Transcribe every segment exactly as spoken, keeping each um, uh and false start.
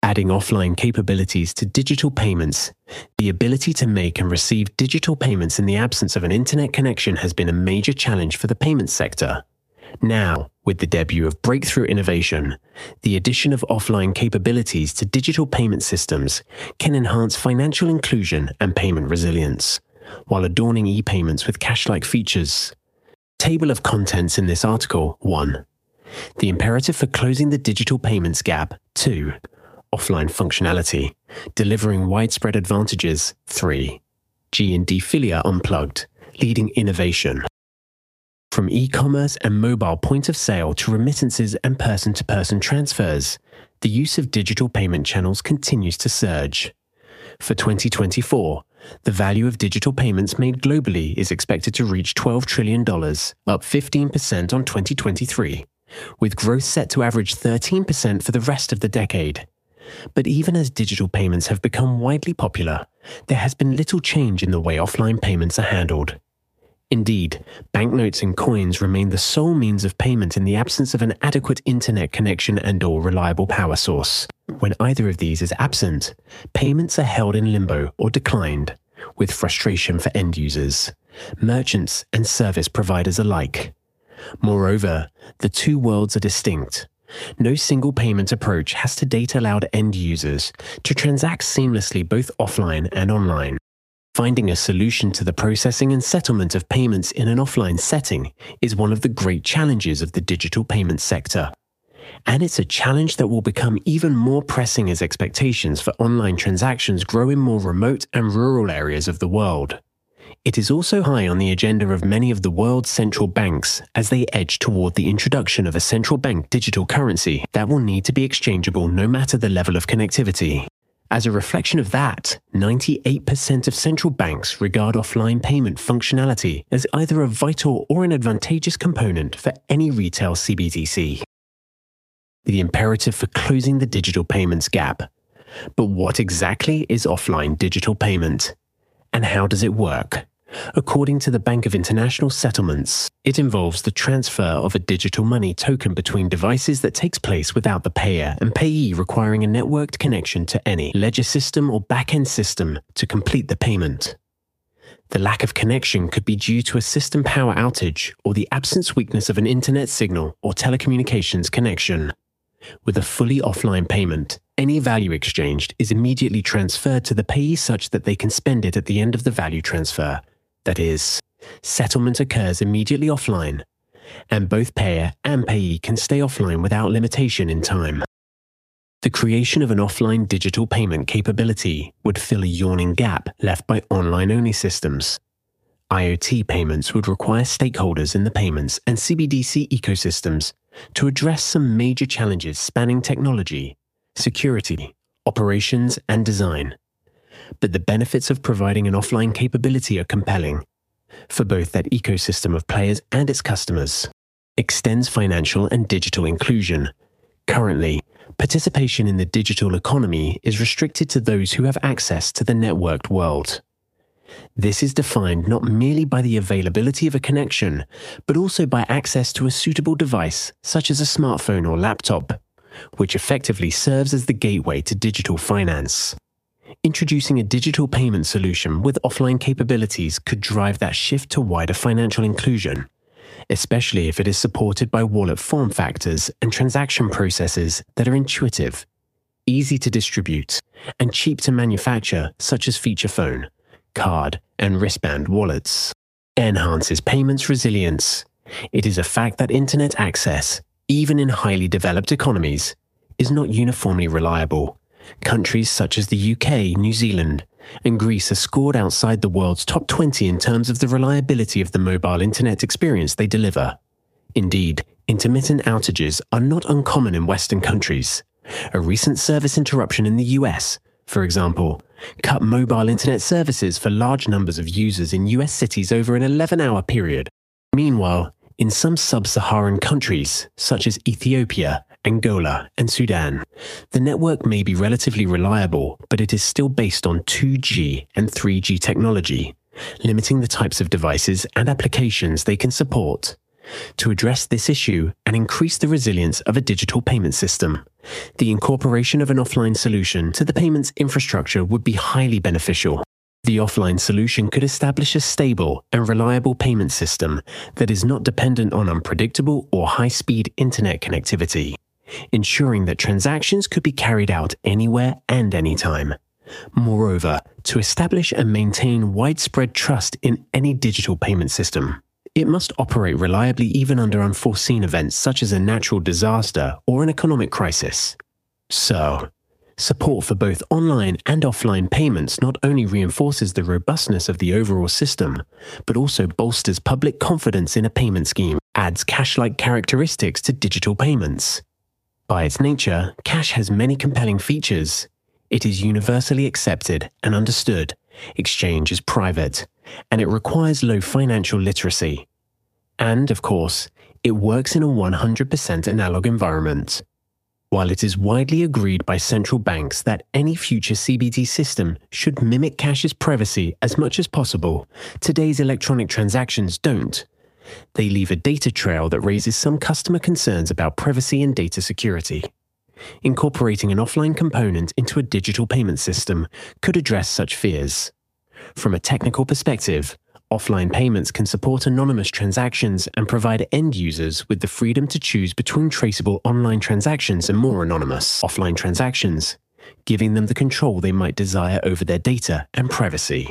Adding offline capabilities to digital payments, the ability to make and receive digital payments in the absence of an internet connection has been a major challenge for the payments sector. Now, with the debut of breakthrough innovation, the addition of offline capabilities to digital payment systems can enhance financial inclusion and payment resilience, while adorning e-payments with cash-like features. Table of contents in this article. one. The imperative for closing the digital payments gap. two. Offline functionality, delivering widespread advantages. three. G and D Filia Unplugged, leading innovation. From e-commerce and mobile point of sale to remittances and person-to-person transfers, the use of digital payment channels continues to surge. For twenty twenty-four, the value of digital payments made globally is expected to reach twelve trillion dollars, up fifteen percent on twenty twenty-three, with growth set to average thirteen percent for the rest of the decade. But even as digital payments have become widely popular, there has been little change in the way offline payments are handled. Indeed, banknotes and coins remain the sole means of payment in the absence of an adequate internet connection and/or reliable power source. When either of these is absent, payments are held in limbo or declined, with frustration for end users, merchants, and service providers alike. Moreover, the two worlds are distinct. No single payment approach has to date allowed end users to transact seamlessly both offline and online. Finding a solution to the processing and settlement of payments in an offline setting is one of the great challenges of the digital payment sector. And it's a challenge that will become even more pressing as expectations for online transactions grow in more remote and rural areas of the world. It is also high on the agenda of many of the world's central banks as they edge toward the introduction of a central bank digital currency that will need to be exchangeable no matter the level of connectivity. As a reflection of that, ninety-eight percent of central banks regard offline payment functionality as either a vital or an advantageous component for any retail C B D C. The imperative for closing the digital payments gap. But what exactly is offline digital payment? And how does it work? According to the Bank of International Settlements, it involves the transfer of a digital money token between devices that takes place without the payer and payee requiring a networked connection to any ledger system or back-end system to complete the payment. The lack of connection could be due to a system power outage or the absence weakness of an internet signal or telecommunications connection. With a fully offline payment, any value exchanged is immediately transferred to the payee such that they can spend it at the end of the value transfer. That is, settlement occurs immediately offline, and both payer and payee can stay offline without limitation in time. The creation of an offline digital payment capability would fill a yawning gap left by online-only systems. IoT payments would require stakeholders in the payments and C B D C ecosystems to address some major challenges spanning technology, security, operations, and design. But the benefits of providing an offline capability are compelling for both that ecosystem of players and its customers. Extends financial and digital inclusion. Currently, participation in the digital economy is restricted to those who have access to the networked world. This is defined not merely by the availability of a connection, but also by access to a suitable device, such as a smartphone or laptop, which effectively serves as the gateway to digital finance. Introducing a digital payment solution with offline capabilities could drive that shift to wider financial inclusion, especially if it is supported by wallet form factors and transaction processes that are intuitive, easy to distribute, and cheap to manufacture, such as feature phone, card, and wristband wallets. Enhances payments resilience. It is a fact that internet access, even in highly developed economies, is not uniformly reliable. Countries such as the U K, New Zealand, and Greece are scored outside the world's top twenty in terms of the reliability of the mobile internet experience they deliver. Indeed, intermittent outages are not uncommon in Western countries. A recent service interruption in the U S, for example, cut mobile internet services for large numbers of users in U S cities over an eleven-hour period. Meanwhile, in some sub-Saharan countries, such as Ethiopia, Angola, and Sudan, the network may be relatively reliable, but it is still based on two G and three G technology, limiting the types of devices and applications they can support. To address this issue and increase the resilience of a digital payment system, The incorporation of an offline solution to the payments infrastructure would be highly beneficial. The offline solution could establish a stable and reliable payment system that is not dependent on unpredictable or high-speed internet connectivity, ensuring that transactions could be carried out anywhere and anytime. Moreover, to establish and maintain widespread trust in any digital payment system, it must operate reliably even under unforeseen events such as a natural disaster or an economic crisis. So, support for both online and offline payments not only reinforces the robustness of the overall system, but also bolsters public confidence in a payment scheme, adds cash-like characteristics to digital payments. By its nature, cash has many compelling features. It is universally accepted and understood, exchange is private, and it requires low financial literacy. And, of course, it works in a one hundred percent analog environment. While it is widely agreed by central banks that any future C B D system should mimic cash's privacy as much as possible, today's electronic transactions don't. They leave a data trail that raises some customer concerns about privacy and data security. Incorporating an offline component into a digital payment system could address such fears. From a technical perspective, offline payments can support anonymous transactions and provide end users with the freedom to choose between traceable online transactions and more anonymous offline transactions, giving them the control they might desire over their data and privacy.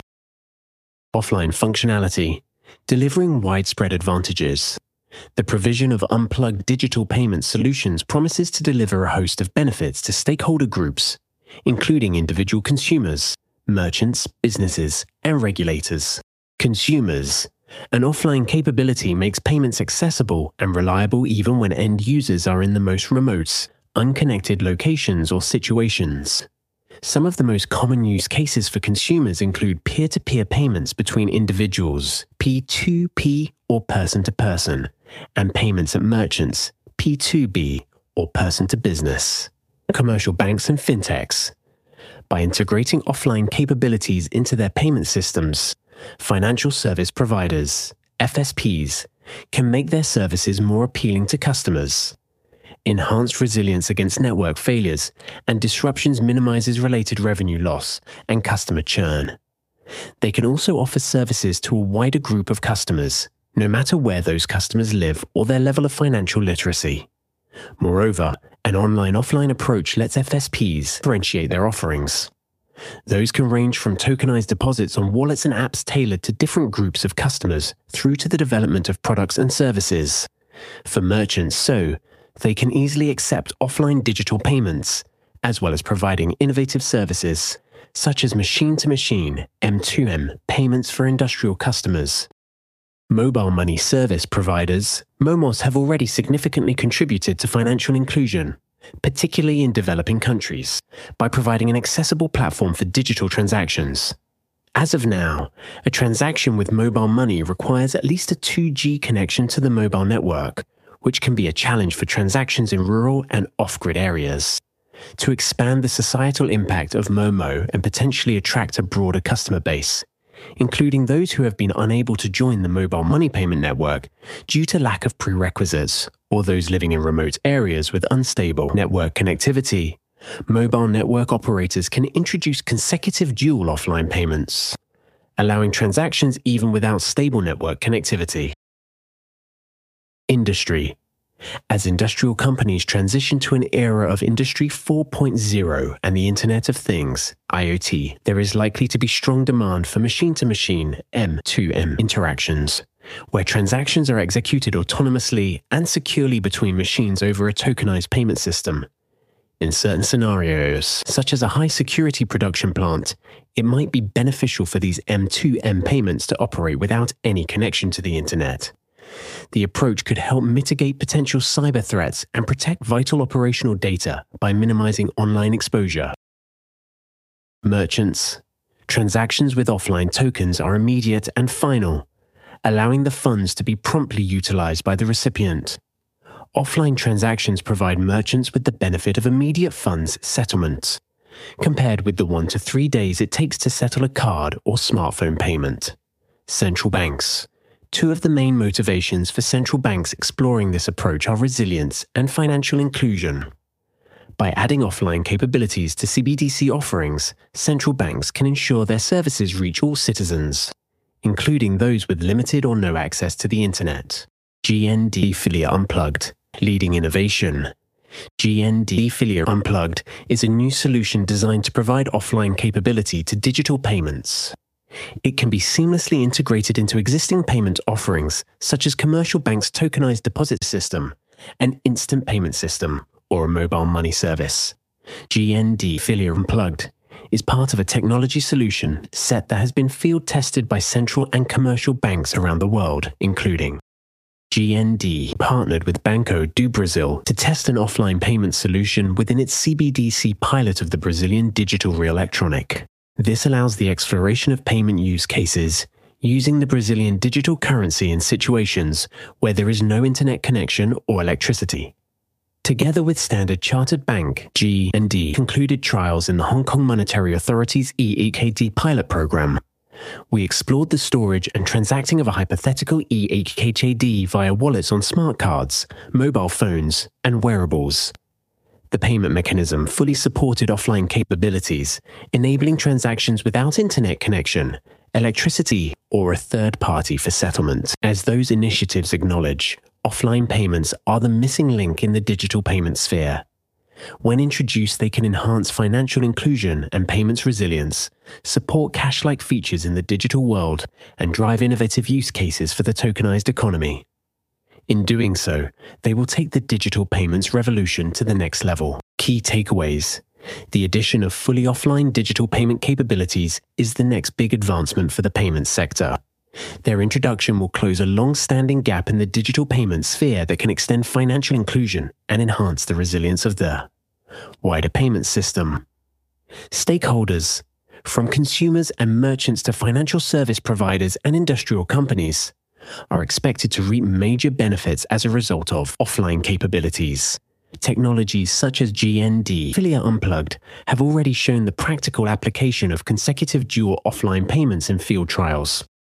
Offline functionality, delivering widespread advantages. The provision of unplugged digital payment solutions promises to deliver a host of benefits to stakeholder groups, including individual consumers, merchants, businesses, and regulators. Consumers. An offline capability makes payments accessible and reliable even when end users are in the most remote, unconnected locations or situations. Some of the most common use cases for consumers include peer-to-peer payments between individuals, P two P or person-to-person, and payments at merchants, P two B or person-to-business. Commercial banks and fintechs. By integrating offline capabilities into their payment systems, financial service providers, F S Ps, can make their services more appealing to customers. Enhanced resilience against network failures and disruptions minimizes related revenue loss and customer churn. They can also offer services to a wider group of customers, no matter where those customers live or their level of financial literacy. Moreover, an online-offline approach lets F S Ps differentiate their offerings. Those can range from tokenized deposits on wallets and apps tailored to different groups of customers through to the development of products and services. For merchants, so, they can easily accept offline digital payments, as well as providing innovative services, such as machine-to-machine M two M payments for industrial customers. Mobile money service providers, MoMos, have already significantly contributed to financial inclusion, particularly in developing countries, by providing an accessible platform for digital transactions. As of now, a transaction with mobile money requires at least a two G connection to the mobile network, which can be a challenge for transactions in rural and off-grid areas. To expand the societal impact of Momo and potentially attract a broader customer base, including those who have been unable to join the mobile money payment network due to lack of prerequisites, or those living in remote areas with unstable network connectivity, mobile network operators can introduce consecutive dual offline payments, allowing transactions even without stable network connectivity. Industry. As industrial companies transition to an era of Industry four point oh and the Internet of Things, I O T, there is likely to be strong demand for machine-to-machine M two M interactions, where transactions are executed autonomously and securely between machines over a tokenized payment system. In certain scenarios, such as a high-security production plant, it might be beneficial for these M two M payments to operate without any connection to the Internet. The approach could help mitigate potential cyber threats and protect vital operational data by minimizing online exposure. Merchants. Transactions with offline tokens are immediate and final, allowing the funds to be promptly utilized by the recipient. Offline transactions provide merchants with the benefit of immediate funds settlement, compared with the one to three days it takes to settle a card or smartphone payment. Central banks. Two of the main motivations for central banks exploring this approach are resilience and financial inclusion. By adding offline capabilities to C B D C offerings, central banks can ensure their services reach all citizens, including those with limited or no access to the internet. G N D Filia Unplugged, leading innovation. G N D Filia Unplugged is a new solution designed to provide offline capability to digital payments. It can be seamlessly integrated into existing payment offerings, such as commercial banks' tokenized deposit system, an instant payment system, or a mobile money service. G N D Filia Unplugged is part of a technology solution set that has been field tested by central and commercial banks around the world, including G N D partnered with Banco do Brasil to test an offline payment solution within its C B D C pilot of the Brazilian digital real electronic. This allows the exploration of payment use cases using the Brazilian digital currency in situations where there is no internet connection or electricity. Together with Standard Chartered Bank, G N D concluded trials in the Hong Kong Monetary Authority's E E K D pilot program. We explored the storage and transacting of a hypothetical E E K D via wallets on smart cards, mobile phones, and wearables. The payment mechanism fully supported offline capabilities, enabling transactions without internet connection, electricity, or a third party for settlement. As those initiatives acknowledge, offline payments are the missing link in the digital payment sphere. When introduced, they can enhance financial inclusion and payments resilience, support cash-like features in the digital world, and drive innovative use cases for the tokenized economy. In doing so, they will take the digital payments revolution to the next level. Key takeaways. The addition of fully offline digital payment capabilities is the next big advancement for the payments sector. Their introduction will close a long-standing gap in the digital payment sphere that can extend financial inclusion and enhance the resilience of the wider payment system. Stakeholders, from consumers and merchants to financial service providers and industrial companies, are expected to reap major benefits as a result of offline capabilities. Technologies such as G N D Filia Unplugged have already shown the practical application of consecutive dual offline payments in field trials.